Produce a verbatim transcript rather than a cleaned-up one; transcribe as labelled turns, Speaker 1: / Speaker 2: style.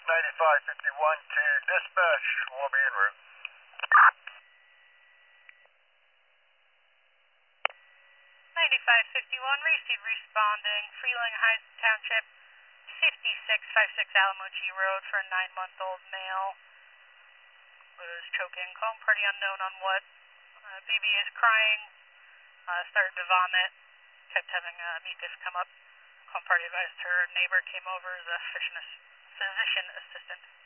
Speaker 1: ninety-five fifty-one to dispatch. We'll be en route.
Speaker 2: ninety-five fifty-one, receive responding. Freeling Heights Township, fifty-six fifty-six Alamochi Road for a nine-month-old male. Was choking, calling party unknown on what. Uh, baby is crying, uh, started to vomit, kept having uh, mucus come up. Calling party advised her neighbor came over as a physician assistant.